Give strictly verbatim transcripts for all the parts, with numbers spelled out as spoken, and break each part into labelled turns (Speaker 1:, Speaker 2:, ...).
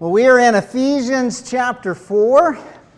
Speaker 1: Well, we are in Ephesians chapter four,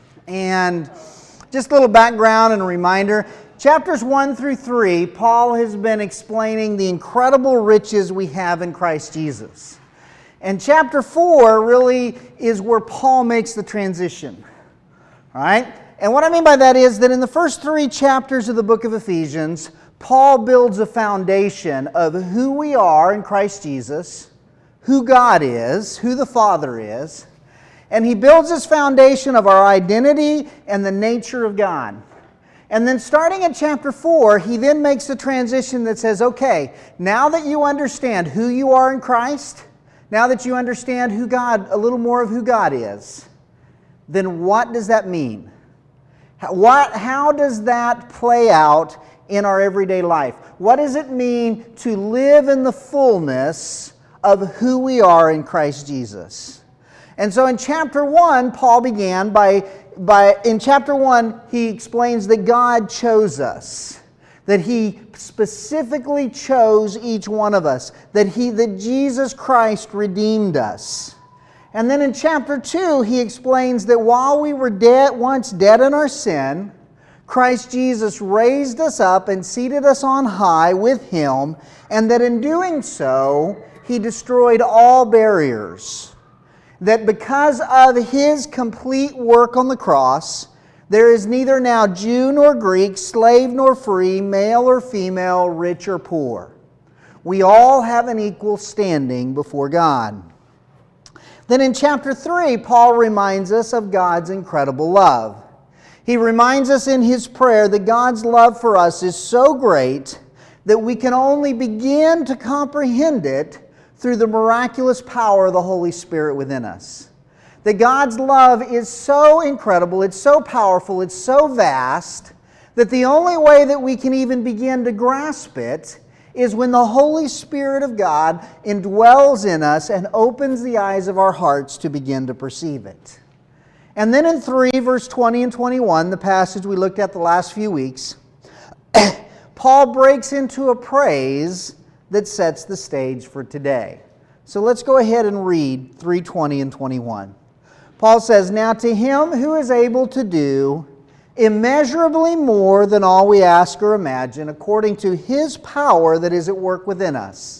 Speaker 1: and just a little background and a reminder. Chapters one through three, Paul has been explaining the incredible riches we have in Christ Jesus. And chapter four really is where Paul makes the transition. All right? And what I mean by that is that in the first three chapters of the book of Ephesians, Paul builds a foundation of who we are in Christ Jesus, who God is, who the Father is, and he builds this foundation of our identity and the nature of God. And then starting at chapter four, he then makes the transition that says, okay, now that you understand who you are in Christ, now that you understand who God, a little more of who God is, then what does that mean? How, what, how does that play out in our everyday life? What does it mean to live in the fullness of who we are in Christ Jesus? And so in chapter one, Paul began by, by, in chapter one, he explains that God chose us, that He specifically chose each one of us, that He, that Jesus Christ redeemed us. And then in chapter two, he explains that while we were dead, once dead in our sin, Christ Jesus raised us up and seated us on high with Him, and that in doing so, He destroyed all barriers. That because of His complete work on the cross, there is neither now Jew nor Greek, slave nor free, male or female, rich or poor. We all have an equal standing before God. Then in chapter three, Paul reminds us of God's incredible love. He reminds us in his prayer that God's love for us is so great that we can only begin to comprehend it through the miraculous power of the Holy Spirit within us. That God's love is so incredible, it's so powerful, it's so vast, that the only way that we can even begin to grasp it is when the Holy Spirit of God indwells in us and opens the eyes of our hearts to begin to perceive it. And then in three, verse twenty and twenty-one, the passage we looked at the last few weeks, Paul breaks into a praise that sets the stage for today. So let's go ahead and read three twenty and twenty-one. Paul says, "Now to Him who is able to do immeasurably more than all we ask or imagine, according to His power that is at work within us.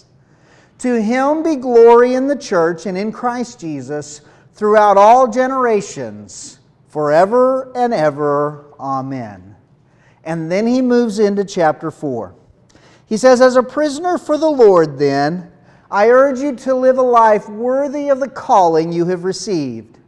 Speaker 1: To Him be glory in the church and in Christ Jesus throughout all generations, forever and ever. Amen." And then he moves into chapter four. He says, "As a prisoner for the Lord, then, I urge you to live a life worthy of the calling you have received.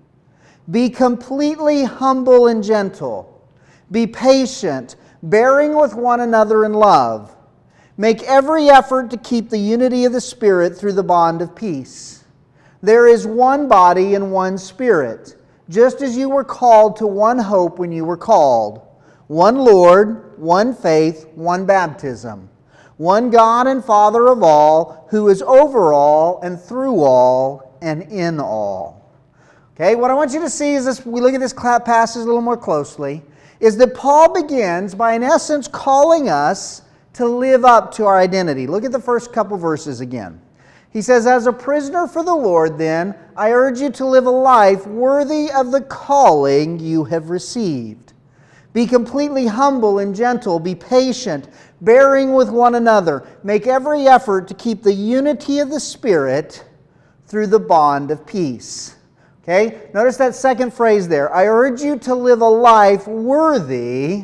Speaker 1: Be completely humble and gentle. Be patient, bearing with one another in love. Make every effort to keep the unity of the Spirit through the bond of peace. There is one body and one Spirit, just as you were called to one hope when you were called. One Lord, one faith, one baptism. One God and Father of all, who is over all and through all and in all." Okay, what I want you to see is this, we look at this passage a little more closely, is that Paul begins by in essence calling us to live up to our identity. Look at the first couple verses again. He says, "As a prisoner for the Lord, then, I urge you to live a life worthy of the calling you have received. Be completely humble and gentle. Be patient, bearing with one another. Make every effort to keep the unity of the Spirit through the bond of peace." Okay? Notice that second phrase there. I urge you to live a life worthy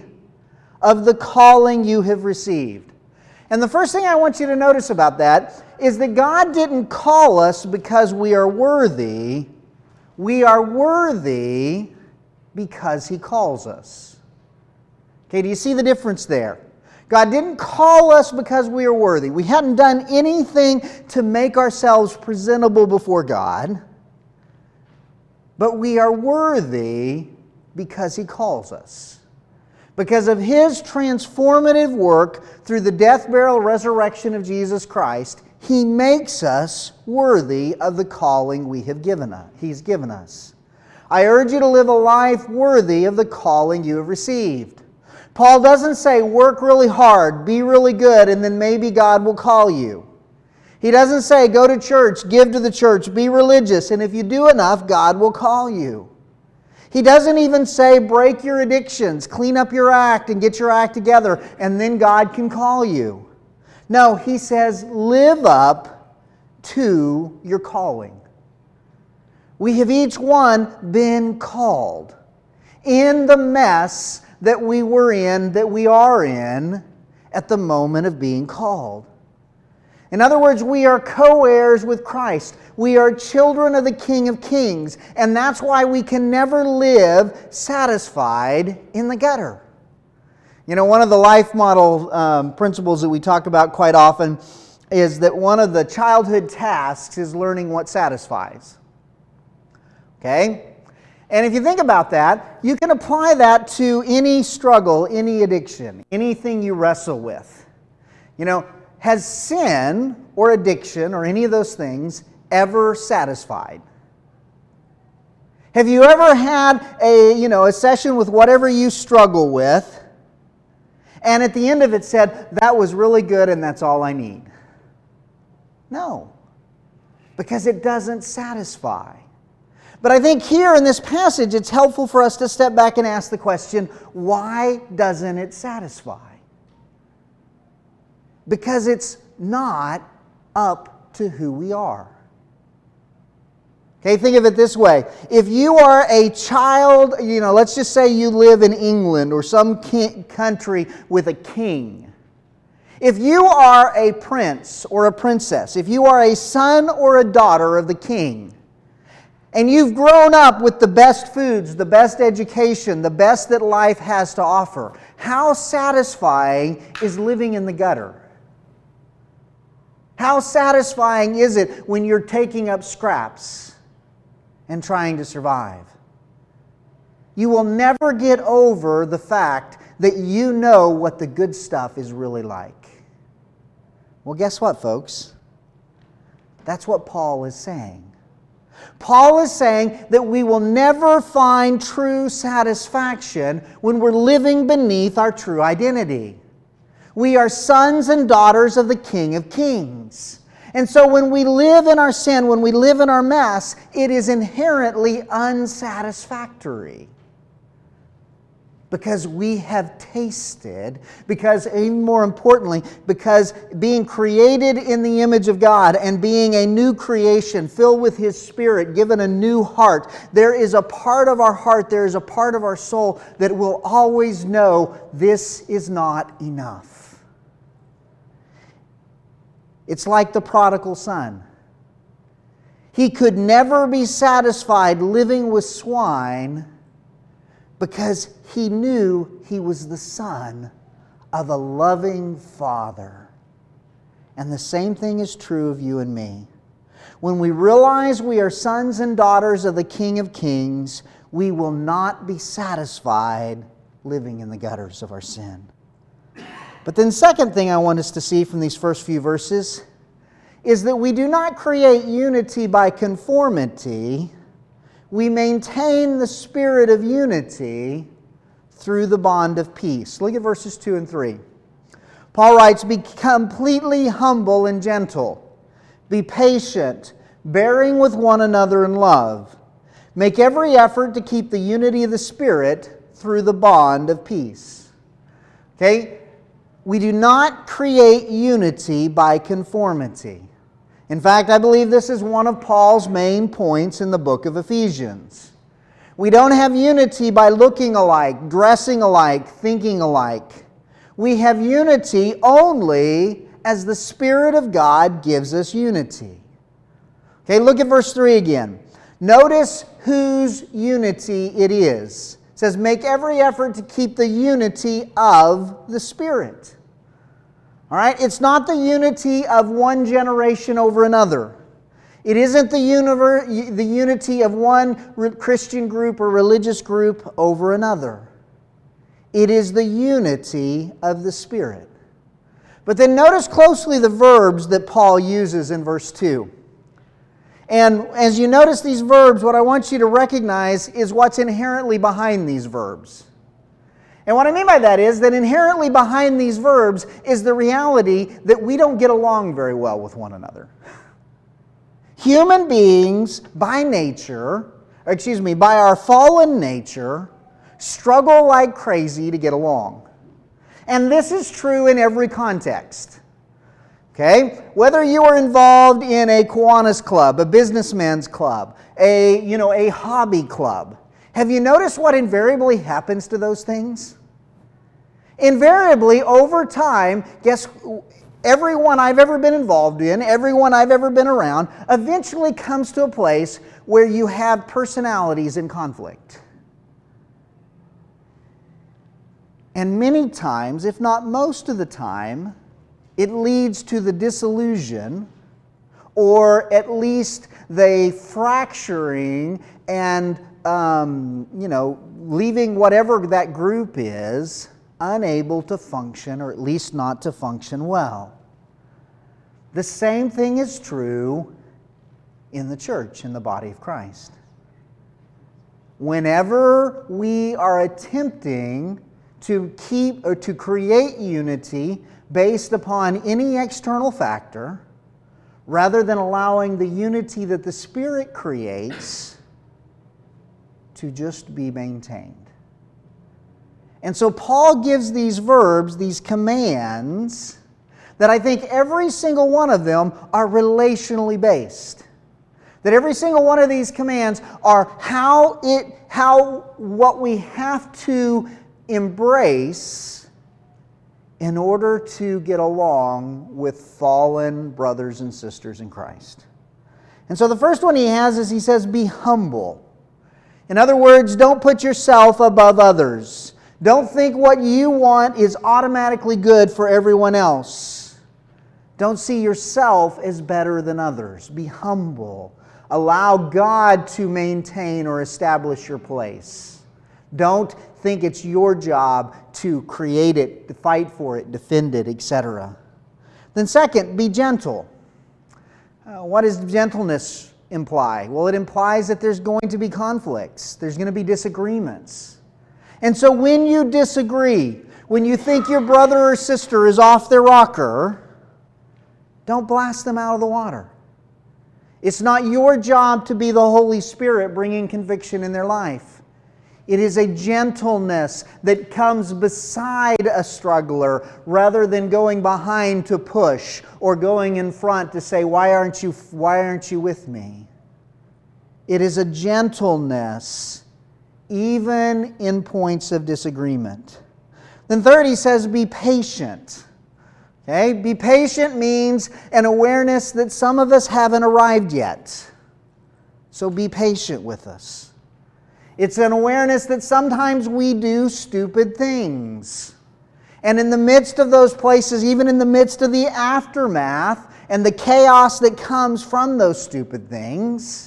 Speaker 1: of the calling you have received. And the first thing I want you to notice about that is that God didn't call us because we are worthy. We are worthy because He calls us. Okay, do you see the difference there? God didn't call us because we are worthy. We hadn't done anything to make ourselves presentable before God. But we are worthy because He calls us. Because of His transformative work through the death, burial, resurrection of Jesus Christ, He makes us worthy of the calling we have given us. He's given us. I urge you to live a life worthy of the calling you have received. Paul doesn't say work really hard, be really good, and then maybe God will call you. He doesn't say, go to church, give to the church, be religious, and if you do enough, God will call you. He doesn't even say, break your addictions, clean up your act, and get your act together, and then God can call you. No, He says, live up to your calling. We have each one been called in the mess that we were in, that we are in, at the moment of being called. In other words, we are co-heirs with Christ. We are children of the King of Kings, and that's why we can never live satisfied in the gutter. You know, one of the life model um, principles that we talk about quite often is that one of the childhood tasks is learning what satisfies. Okay? And if you think about that, you can apply that to any struggle, any addiction, anything you wrestle with. You know, has sin or addiction or any of those things ever satisfied? Have you ever had a, you know, a session with whatever you struggle with, and at the end of it said, that was really good and that's all I need? No, because it doesn't satisfy. But I think here in this passage, it's helpful for us to step back and ask the question, why doesn't it satisfy? Because it's not up to who we are. Okay, think of it this way. If you are a child, you know, let's just say you live in England or some country with a king. If you are a prince or a princess, if you are a son or a daughter of the king, and you've grown up with the best foods, the best education, the best that life has to offer, how satisfying is living in the gutter? How satisfying is it when you're taking up scraps and trying to survive? You will never get over the fact that you know what the good stuff is really like. Well, guess what, folks? That's what Paul is saying. Paul is saying that we will never find true satisfaction when we're living beneath our true identity. We are sons and daughters of the King of Kings. And so when we live in our sin, when we live in our mess, it is inherently unsatisfactory. Because we have tasted, because even more importantly, because being created in the image of God and being a new creation, filled with His Spirit, given a new heart, there is a part of our heart, there is a part of our soul that will always know this is not enough. It's like the prodigal son. He could never be satisfied living with swine because he knew he was the son of a loving Father. And the same thing is true of you and me. When we realize we are sons and daughters of the King of Kings, we will not be satisfied living in the gutters of our sin. But then the second thing I want us to see from these first few verses is that we do not create unity by conformity. We maintain the spirit of unity through the bond of peace. Look at verses two and three. Paul writes, be completely humble and gentle. Be patient, bearing with one another in love. Make every effort to keep the unity of the Spirit through the bond of peace. Okay? We do not create unity by conformity. In fact, I believe this is one of Paul's main points in the book of Ephesians. We don't have unity by looking alike, dressing alike, thinking alike. We have unity only as the Spirit of God gives us unity. Okay, look at verse three again. Notice whose unity it is. It says, make every effort to keep the unity of the Spirit. All right? It's not the unity of one generation over another. It isn't the, univer- the unity of one Christian group or religious group over another. It is the unity of the Spirit. But then notice closely the verbs that Paul uses in verse two. And as you notice these verbs, what I want you to recognize is what's inherently behind these verbs. And what I mean by that is that inherently behind these verbs is the reality that we don't get along very well with one another. Human beings, by nature, or excuse me, by our fallen nature, struggle like crazy to get along. And this is true in every context. Okay? Whether you are involved in a Kiwanis club, a businessman's club, a, you know, a hobby club, have you noticed what invariably happens to those things? Invariably, over time, guess everyone I've ever been involved in, everyone I've ever been around, eventually comes to a place where you have personalities in conflict. And many times, if not most of the time, it leads to the dissolution, or at least the fracturing and, um, you know, leaving whatever that group is unable to function, or at least not to function well. The same thing is true in the church, in the body of Christ. Whenever we are attempting to keep or to create unity based upon any external factor, rather than allowing the unity that the Spirit creates to just be maintained. And so Paul gives these verbs, these commands, that I think every single one of them are relationally based. That every single one of these commands are how it, how what we have to embrace in order to get along with fallen brothers and sisters in Christ. And so the first one he has is he says, be humble. In other words, don't put yourself above others. Don't think what you want is automatically good for everyone else. Don't see yourself as better than others. Be humble. Allow God to maintain or establish your place. Don't think it's your job to create it, to fight for it, defend it, et cetera. Then second, be gentle. Uh, what does gentleness imply? Well, it implies that there's going to be conflicts. There's going to be disagreements. And so when you disagree, when you think your brother or sister is off their rocker, don't blast them out of the water. It's not your job to be the Holy Spirit bringing conviction in their life. It is a gentleness that comes beside a struggler rather than going behind to push or going in front to say, why aren't you, why aren't you with me? It is a gentleness even in points of disagreement. Then third, he says, be patient. Okay? Be patient means an awareness that some of us haven't arrived yet. So be patient with us. It's an awareness that sometimes we do stupid things. And in the midst of those places, even in the midst of the aftermath and the chaos that comes from those stupid things,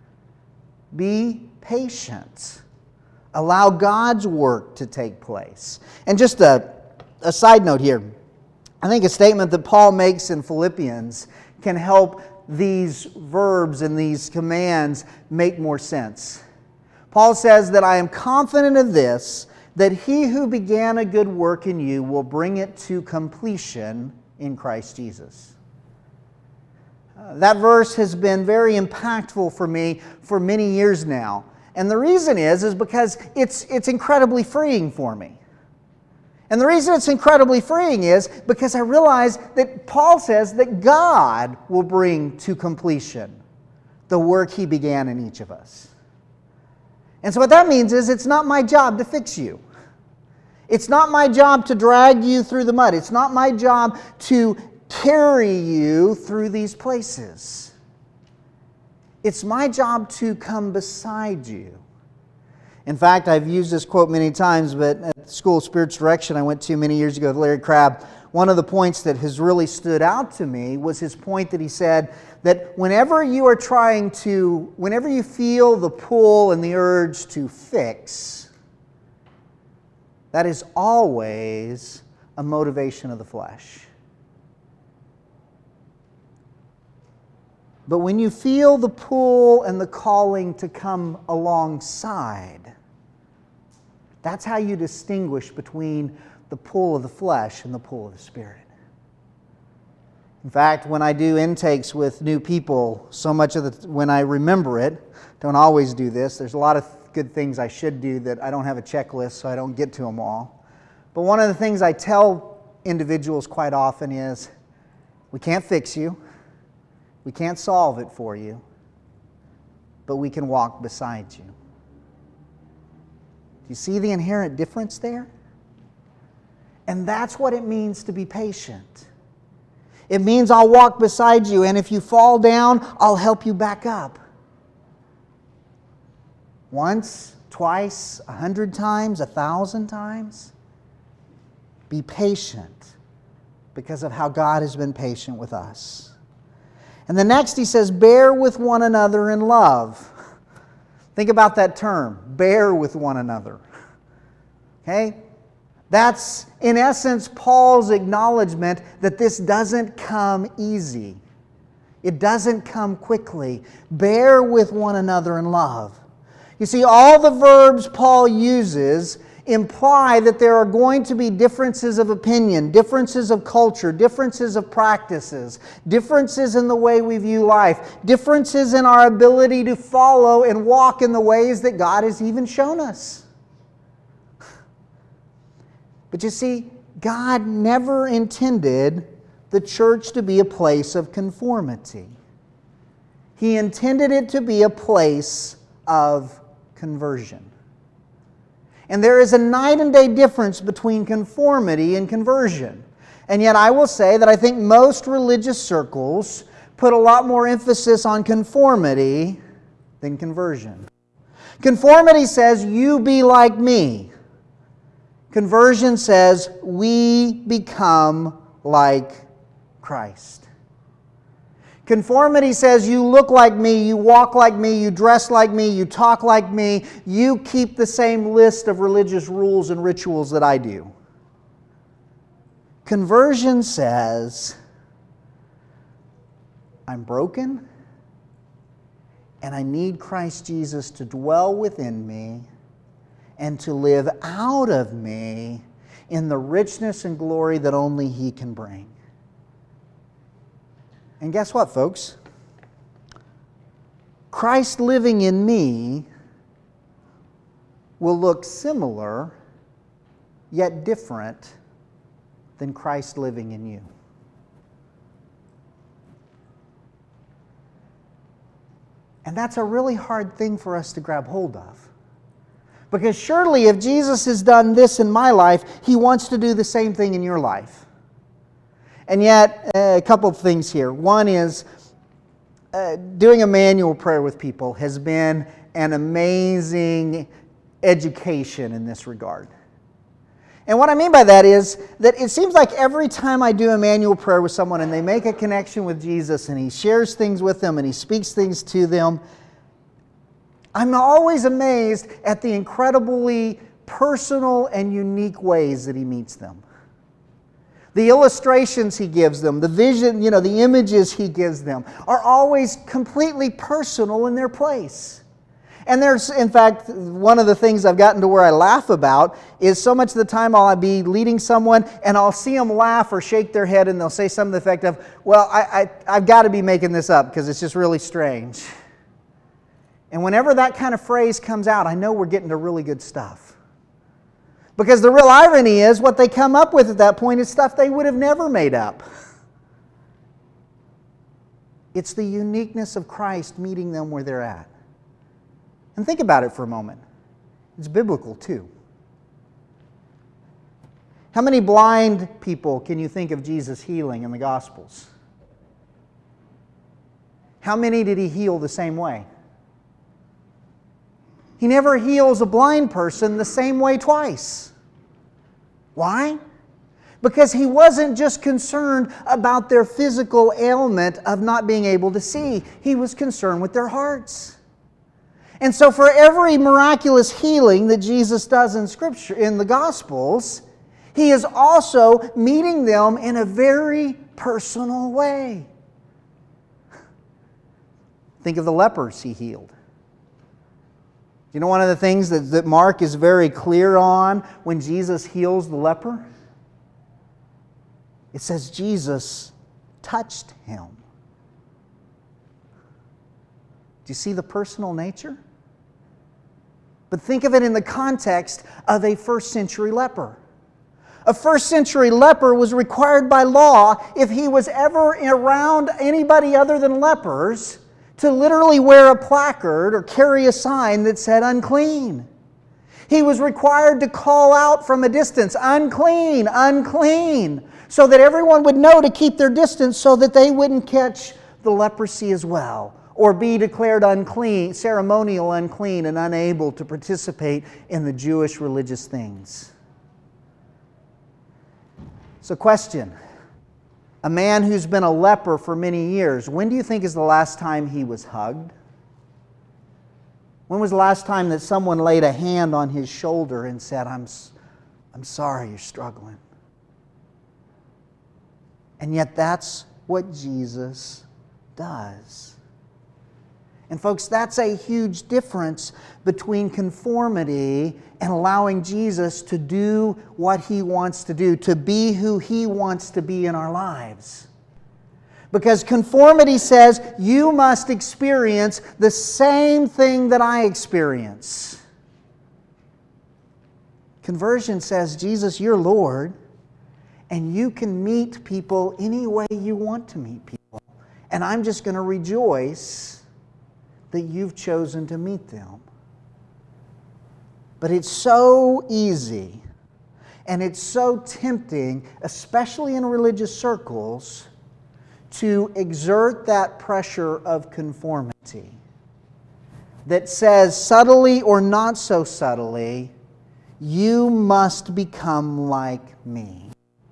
Speaker 1: be patient. Allow God's work to take place. And just a, a side note here. I think a statement that Paul makes in Philippians can help these verbs and these commands make more sense. Paul says that I am confident of this, that he who began a good work in you will bring it to completion in Christ Jesus. Uh, that verse has been very impactful for me for many years now. And the reason is, is because it's, it's incredibly freeing for me. And the reason it's incredibly freeing is because I realize that Paul says that God will bring to completion the work He began in each of us. And so what that means is it's not my job to fix you. It's not my job to drag you through the mud. It's not my job to carry you through these places. It's my job to come beside you. In fact, I've used this quote many times, but at the School of Spiritual Direction I went to many years ago with Larry Crabb, one of the points that has really stood out to me was his point that he said that whenever you are trying to, whenever you feel the pull and the urge to fix, that is always a motivation of the flesh. But when you feel the pull and the calling to come alongside, That's how you distinguish between the pull of the flesh and the pull of the Spirit. In fact, when I do intakes with new people, so much of the, when I remember it, don't always do this. There's a lot of good things I should do that I don't have a checklist, so I don't get to them all. But one of the things I tell individuals quite often is, we can't fix you. We can't solve it for you. But we can walk beside you. Do you see the inherent difference there? And that's what it means to be patient. It means I'll walk beside you, and if you fall down, I'll help you back up. Once, twice, a hundred times, a thousand times. Be patient because of how God has been patient with us. And the next he says, bear with one another in love. Think about that term, bear with one another. Okay? That's, in essence, Paul's acknowledgement that this doesn't come easy. It doesn't come quickly. Bear with one another in love. You see, all the verbs Paul uses imply that there are going to be differences of opinion, differences of culture, differences of practices, differences in the way we view life, differences in our ability to follow and walk in the ways that God has even shown us. But you see, God never intended the church to be a place of conformity. He intended it to be a place of conversion. And there is a night and day difference between conformity and conversion. And yet I will say that I think most religious circles put a lot more emphasis on conformity than conversion. Conformity says, you be like me. Conversion says, we become like Christ. Conformity says, you look like me, you walk like me, you dress like me, you talk like me, you keep the same list of religious rules and rituals that I do. Conversion says, I'm broken, and I need Christ Jesus to dwell within me and to live out of me in the richness and glory that only He can bring. And guess what, folks? Christ living in me will look similar, yet different, than Christ living in you. And that's a really hard thing for us to grab hold of. Because surely if Jesus has done this in my life, He wants to do the same thing in your life. And yet, a couple of things here. One is, uh, doing a manual prayer with people has been an amazing education in this regard. And what I mean by that is that it seems like every time I do a manual prayer with someone and they make a connection with Jesus and He shares things with them and He speaks things to them, I'm always amazed at the incredibly personal and unique ways that He meets them. The illustrations He gives them, the vision, you know, the images He gives them are always completely personal in their place. And there's, in fact, one of the things I've gotten to where I laugh about is so much of the time I'll be leading someone and I'll see them laugh or shake their head and they'll say something to the effect of, well, I, I, I've got to be making this up because it's just really strange. And whenever that kind of phrase comes out, I know we're getting to really good stuff. Because the real irony is what they come up with at that point is stuff they would have never made up. It's the uniqueness of Christ meeting them where they're at. And think about it for a moment. It's biblical too. How many blind people can you think of Jesus healing in the Gospels? How many did He heal the same way? He never heals a blind person the same way twice. Why? Because He wasn't just concerned about their physical ailment of not being able to see. He was concerned with their hearts. And so for every miraculous healing that Jesus does in Scripture, in the Gospels, He is also meeting them in a very personal way. Think of the lepers He healed. You know one of the things that, that Mark is very clear on when Jesus heals the leper? It says Jesus touched him. Do you see the personal nature? But think of it in the context of a first century leper. A first century leper was required by law, if he was ever around anybody other than lepers, to literally wear a placard or carry a sign that said unclean. He was required to call out from a distance, unclean, unclean, so that everyone would know to keep their distance so that they wouldn't catch the leprosy as well, or be declared unclean, ceremonial unclean, and unable to participate in the Jewish religious things. So, question. A man who's been a leper for many years, when do you think is the last time he was hugged? When was the last time that someone laid a hand on his shoulder and said, I'm, I'm sorry you're struggling? And yet that's what Jesus does. And folks, that's a huge difference between conformity and allowing Jesus to do what He wants to do, to be who He wants to be in our lives. Because conformity says you must experience the same thing that I experience. Conversion says, Jesus, you're Lord, and you can meet people any way you want to meet people. And I'm just going to rejoice that you've chosen to meet them. But it's so easy and it's so tempting, especially in religious circles, to exert that pressure of conformity that says, subtly or not so subtly, you must become like me.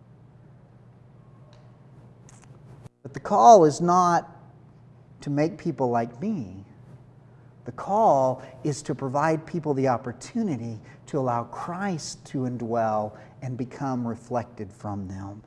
Speaker 1: But the call is not to make people like me. The call is to provide people the opportunity to allow Christ to indwell and become reflected from them.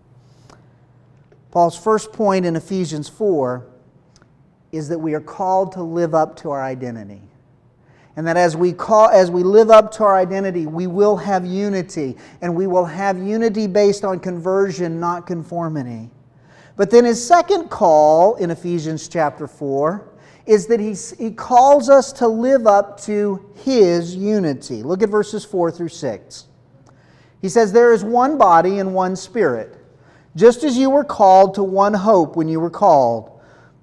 Speaker 1: Paul's first point in Ephesians four is that we are called to live up to our identity. And that as we call, as we live up to our identity, we will have unity. And we will have unity based on conversion, not conformity. But then his second call in Ephesians chapter four is that he, he calls us to live up to His unity. Look at verses four through six. He says, there is one body and one Spirit, just as you were called to one hope when you were called.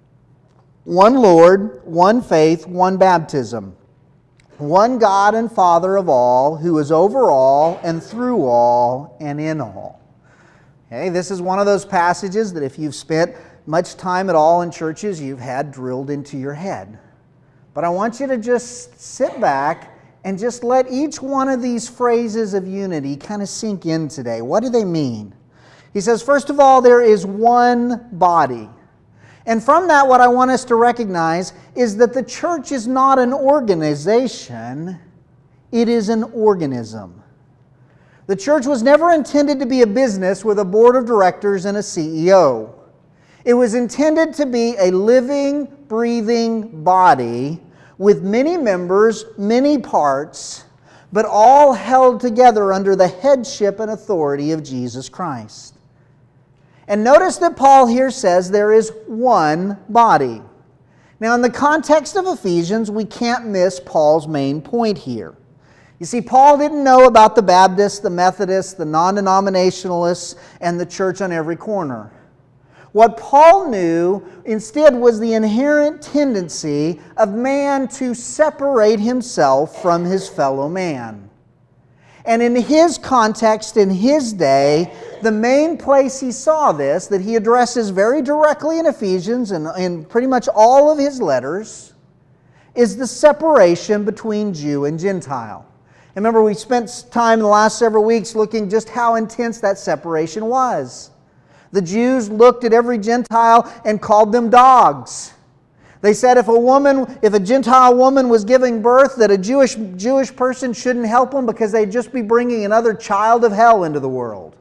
Speaker 1: One Lord, one faith, one baptism. One God and Father of all, who is over all and through all and in all. Okay, this is one of those passages that if you've spent much time at all in churches, you've had drilled into your head. But I want you to just sit back and just let each one of these phrases of unity kind of sink in today. What do they mean? He says, first of all, there is one body. And from that, what I want us to recognize is that the church is not an organization, it is an organism. The church was never intended to be a business with a board of directors and a C E O. It was intended to be a living, breathing body with many members, many parts, but all held together under the headship and authority of Jesus Christ. And notice that Paul here says there is one body. Now, in the context of Ephesians, we can't miss Paul's main point here. You see, Paul didn't know about the Baptists, the Methodists, the non-denominationalists, and the church on every corner. What Paul knew instead was the inherent tendency of man to separate himself from his fellow man. And in his context, in his day, the main place he saw this, that he addresses very directly in Ephesians and in pretty much all of his letters, is the separation between Jew and Gentile. And remember, we spent time in the last several weeks looking just how intense that separation was. The Jews looked at every Gentile and called them dogs. They said if a woman, if a Gentile woman was giving birth, that a Jewish Jewish person shouldn't help them because they'd just be bringing another child of hell into the world.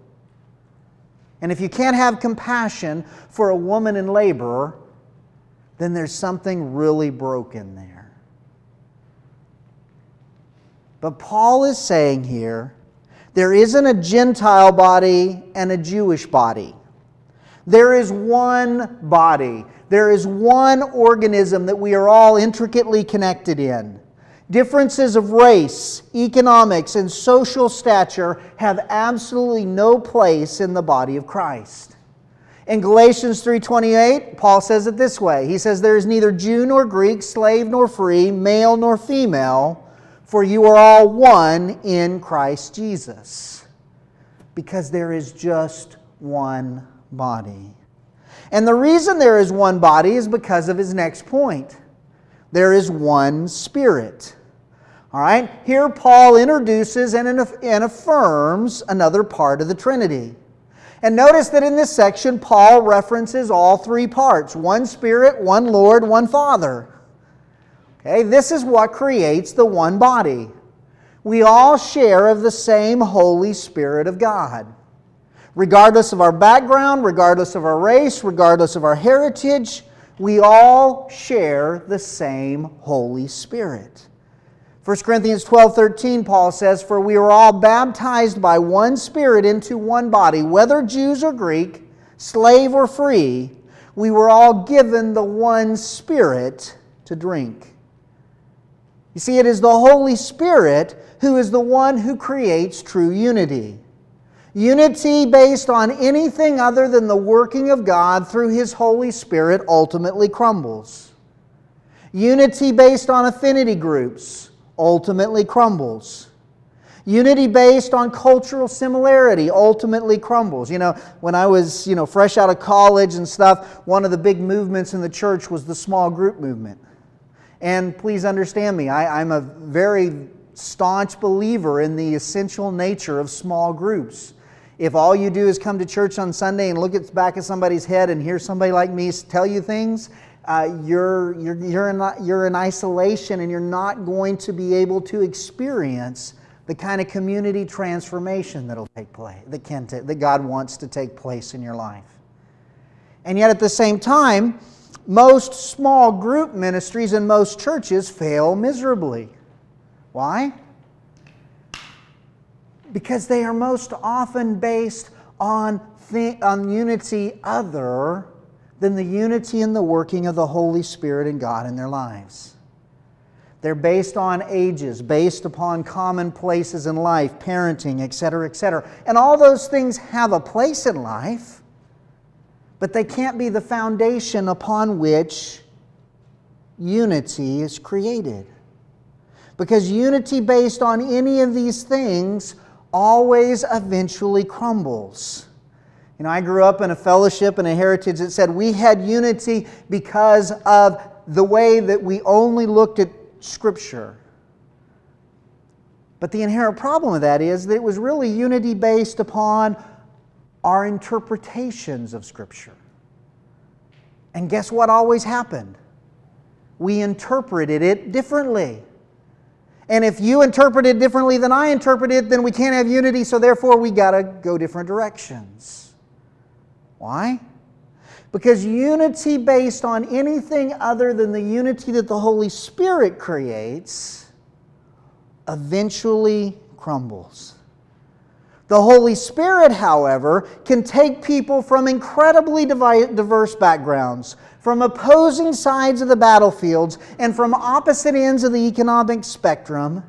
Speaker 1: And if you can't have compassion for a woman in labor, then there's something really broken there. But Paul is saying here, there isn't a Gentile body and a Jewish body. There is one body. There is one organism that we are all intricately connected in. Differences of race, economics, and social stature have absolutely no place in the body of Christ. In Galatians three twenty-eight, Paul says it this way. He says, there is neither Jew nor Greek, slave nor free, male nor female, for you are all one in Christ Jesus. Because there is just one body. And the reason there is one body is because of his next point. There is one Spirit. All right? Here Paul introduces and affirms another part of the Trinity. And notice that in this section, Paul references all three parts. One Spirit, one Lord, one Father. Okay, this is what creates the one body. We all share of the same Holy Spirit of God. Regardless of our background, regardless of our race, regardless of our heritage, we all share the same Holy Spirit. First Corinthians twelve thirteen, Paul says, for we are all baptized by one Spirit into one body, whether Jews or Greek, slave or free, we were all given the one Spirit to drink. You see, it is the Holy Spirit who is the one who creates true unity. Unity based on anything other than the working of God through His Holy Spirit ultimately crumbles. Unity based on affinity groups ultimately crumbles. Unity based on cultural similarity ultimately crumbles. You know, when I was, you know, fresh out of college and stuff, one of the big movements in the church was the small group movement. And please understand me, I, I'm a very staunch believer in the essential nature of small groups. If all you do is come to church on Sunday and look at the back of somebody's head and hear somebody like me tell you things, uh, you're, you're, you're, in, you're in isolation and you're not going to be able to experience the kind of community transformation that'll take place, that, can t- that God wants to take place in your life. And yet at the same time, most small group ministries and most churches fail miserably. Why? Because they are most often based on, th- on unity other than the unity and the working of the Holy Spirit and God in their lives. They're based on ages, based upon common places in life, parenting, et cetera, et cetera. And all those things have a place in life, but they can't be the foundation upon which unity is created. Because unity based on any of these things always eventually crumbles. You know, I grew up in a fellowship and a heritage that said we had unity because of the way that we only looked at Scripture. But the inherent problem with that is that it was really unity based upon our interpretations of Scripture. And guess what always happened? We interpreted it differently. And if you interpret it differently than I interpret it, then we can't have unity, so therefore we got to go different directions. Why? Because unity based on anything other than the unity that the Holy Spirit creates eventually crumbles. The Holy Spirit, however, can take people from incredibly diverse backgrounds, from opposing sides of the battlefields, and from opposite ends of the economic spectrum,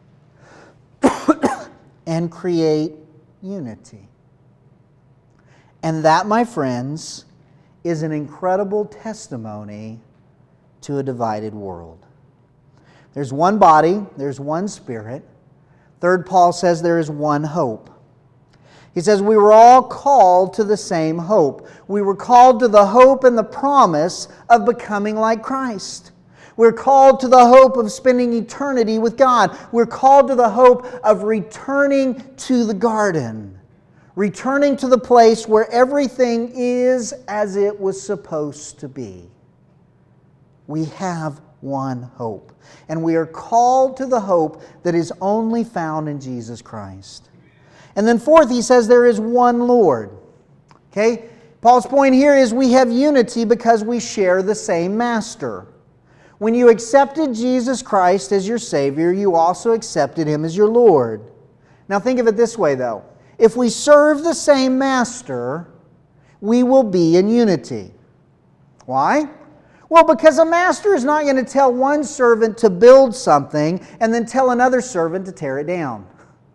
Speaker 1: and create unity. And that, my friends, is an incredible testimony to a divided world. There's one body, there's one Spirit. Third, Paul says there is one hope. He says we were all called to the same hope. We were called to the hope and the promise of becoming like Christ. We're called to the hope of spending eternity with God. We're called to the hope of returning to the garden. Returning to the place where everything is as it was supposed to be. We have one hope. And we are called to the hope that is only found in Jesus Christ. And then fourth, he says there is one Lord. Okay? Paul's point here is we have unity because we share the same master. When you accepted Jesus Christ as your Savior, you also accepted Him as your Lord. Now think of it this way, though. If we serve the same Master, we will be in unity. Why? Well, because a master is not going to tell one servant to build something and then tell another servant to tear it down.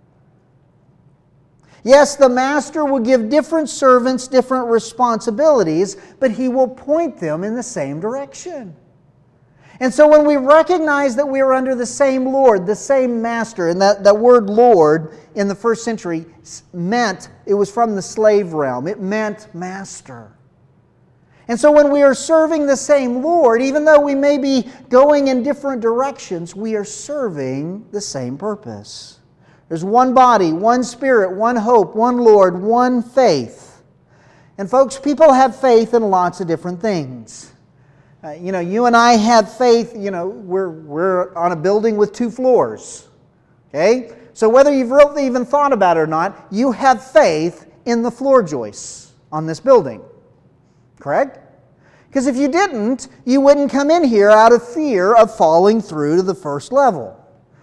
Speaker 1: Yes, the master will give different servants different responsibilities, but he will point them in the same direction. And so when we recognize that we are under the same Lord, the same master, and that, that word Lord in the first century meant, it was from the slave realm, it meant master. And so when we are serving the same Lord, even though we may be going in different directions, we are serving the same purpose. There's one body, one Spirit, one hope, one Lord, one faith. And folks, people have faith in lots of different things. Uh, you know, you and I have faith, you know, we're, we're on a building with two floors. Okay? So whether you've really even thought about it or not, you have faith in the floor joists on this building. Correct? Because if you didn't, you wouldn't come in here out of fear of falling through to the first level.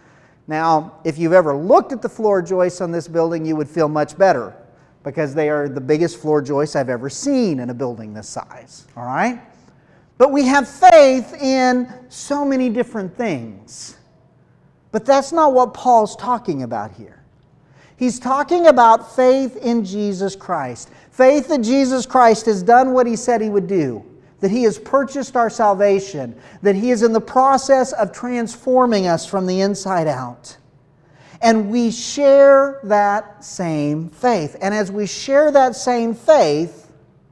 Speaker 1: Now, if you've ever looked at the floor joists on this building, you would feel much better, because they are the biggest floor joists I've ever seen in a building this size. All right? But we have faith in so many different things. But that's not what Paul's talking about here. He's talking about faith in Jesus Christ. Faith that Jesus Christ has done what He said He would do. That He has purchased our salvation. That He is in the process of transforming us from the inside out. And we share that same faith. And as we share that same faith,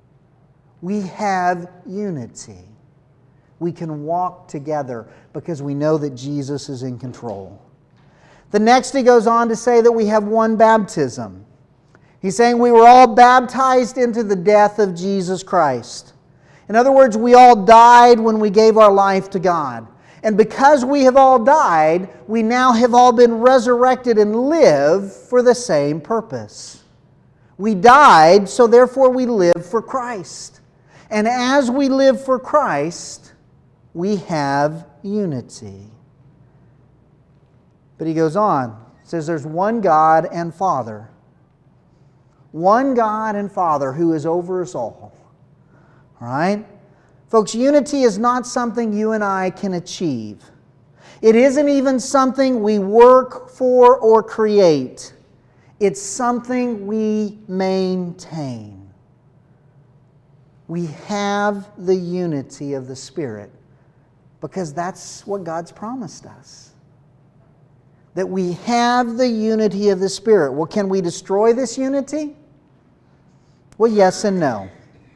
Speaker 1: we have unity. We can walk together because we know that Jesus is in control. The next he goes on to say that we have one baptism. He's saying we were all baptized into the death of Jesus Christ. In other words, we all died when we gave our life to God. And because we have all died, we now have all been resurrected and live for the same purpose. We died, so therefore we live for Christ. And as we live for Christ, we have unity. But he goes on, says there's one God and Father. One God and Father who is over us all. All right? Folks, unity is not something you and I can achieve. It isn't even something we work for or create. It's something we maintain. We have the unity of the Spirit because that's what God's promised us. That we have the unity of the Spirit. Well, can we destroy this unity? Well, yes and no.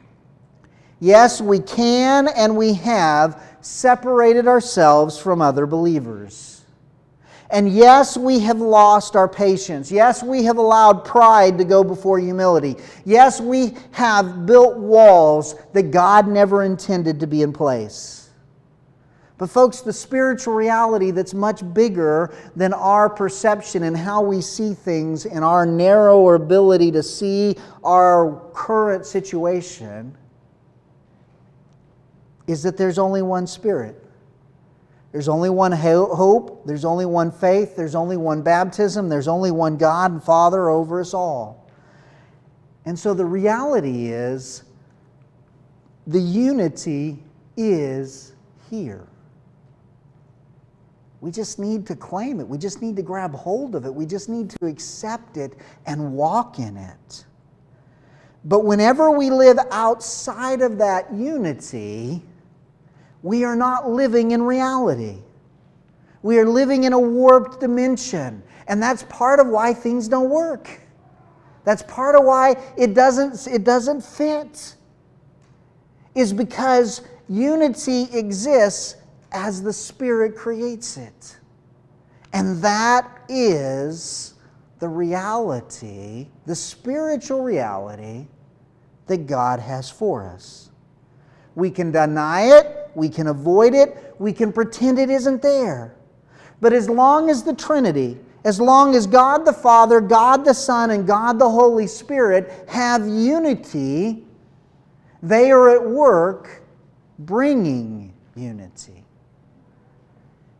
Speaker 1: Yes, we can and we have separated ourselves from other believers. And yes, we have lost our patience. Yes, we have allowed pride to go before humility. Yes, we have built walls that God never intended to be in place. But folks, the spiritual reality that's much bigger than our perception and how we see things and our narrow ability to see our current situation is that there's only one Spirit. There's only one hope. There's only one faith. There's only one baptism. There's only one God and Father over us all. And so the reality is, the unity is here. We just need to claim it. We just need to grab hold of it. We just need to accept it and walk in it. But whenever we live outside of that unity, we are not living in reality. We are living in a warped dimension. And that's part of why things don't work. That's part of why it doesn't, it doesn't fit. Is because unity exists as the Spirit creates it. And that is the reality, the spiritual reality that God has for us. We can deny it, we can avoid it, we can pretend it isn't there. But as long as the Trinity, as long as God the Father, God the Son, and God the Holy Spirit have unity, they are at work bringing unity.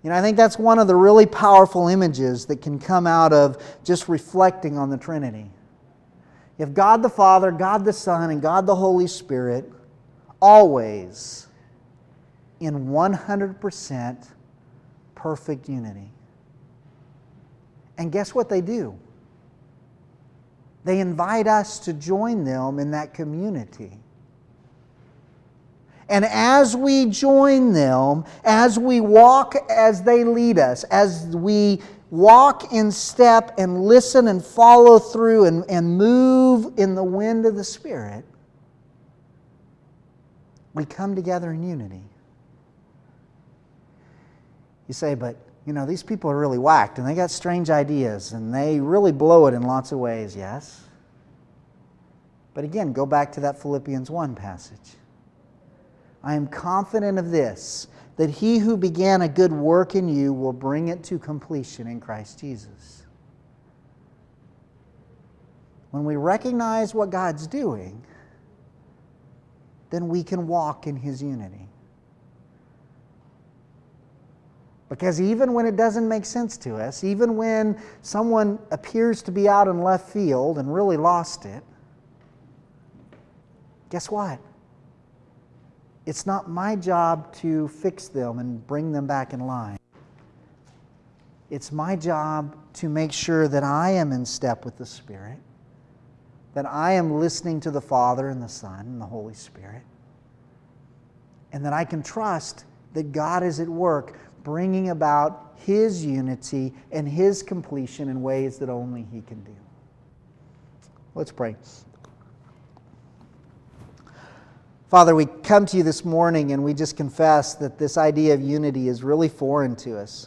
Speaker 1: You know, I think that's one of the really powerful images that can come out of just reflecting on the Trinity. You have God the Father, God the Son, and God the Holy Spirit always in one hundred percent perfect unity. And guess what they do? They invite us to join them in that community. And as we join them, as we walk as they lead us, as we walk in step and listen and follow through and, and move in the wind of the Spirit, we come together in unity. You say, but you know, these people are really whacked and they got strange ideas and they really blow it in lots of ways, yes. But again, go back to that Philippians one passage. I am confident of this, that he who began a good work in you will bring it to completion in Christ Jesus. When we recognize what God's doing, then we can walk in His unity. Because even when it doesn't make sense to us, even when someone appears to be out in left field and really lost it, guess what? It's not my job to fix them and bring them back in line. It's my job to make sure that I am in step with the Spirit, that I am listening to the Father and the Son and the Holy Spirit, and that I can trust that God is at work bringing about His unity and His completion in ways that only He can do. Let's pray. Father, we come to you this morning and we just confess that this idea of unity is really foreign to us.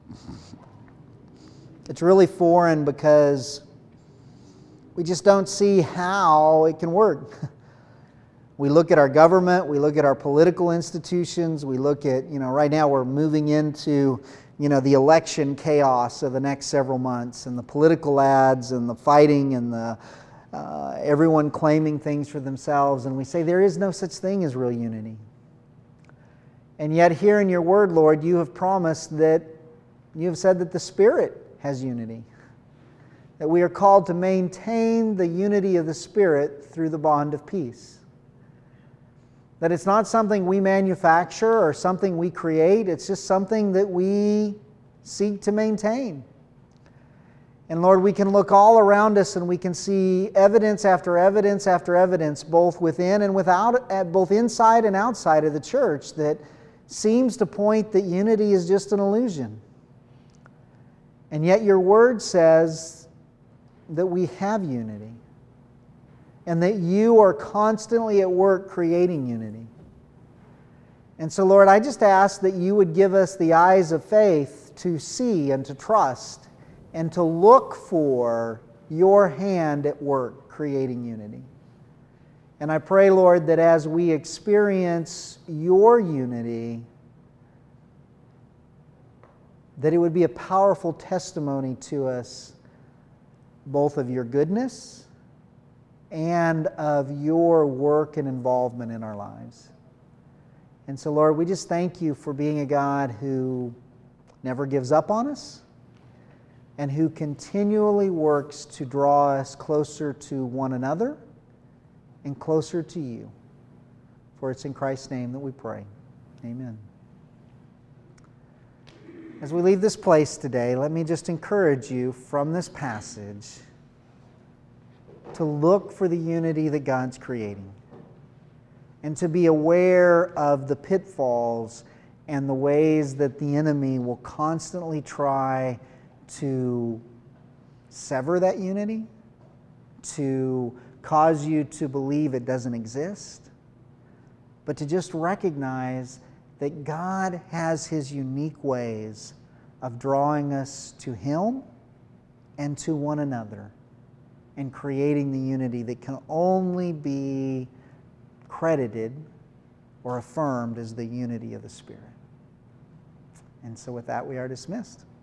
Speaker 1: It's really foreign because we just don't see how it can work. We look at our government, we look at our political institutions, we look at, you know, right now we're moving into, you know, the election chaos of the next several months and the political ads and the fighting and the Uh, everyone claiming things for themselves, and we say there is no such thing as real unity. And yet here in your word, Lord, you have promised that, you have said that the Spirit has unity. That we are called to maintain the unity of the Spirit through the bond of peace. That it's not something we manufacture or something we create, it's just something that we seek to maintain. And Lord, we can look all around us and we can see evidence after evidence after evidence, both within and without, both inside and outside of the church, that seems to point that unity is just an illusion. And yet your word says that we have unity and that you are constantly at work creating unity. And so, Lord, I just ask that you would give us the eyes of faith to see and to trust and to look for your hand at work creating unity. And I pray, Lord, that as we experience your unity, that it would be a powerful testimony to us both of your goodness and of your work and involvement in our lives. And so, Lord, we just thank you for being a God who never gives up on us, and who continually works to draw us closer to one another and closer to you. For it's in Christ's name that we pray. Amen. As we leave this place today, let me just encourage you from this passage to look for the unity that God's creating and to be aware of the pitfalls and the ways that the enemy will constantly try to sever that unity, to cause you to believe it doesn't exist, but to just recognize that God has His unique ways of drawing us to Him and to one another and creating the unity that can only be credited or affirmed as the unity of the Spirit. And so with that, we are dismissed.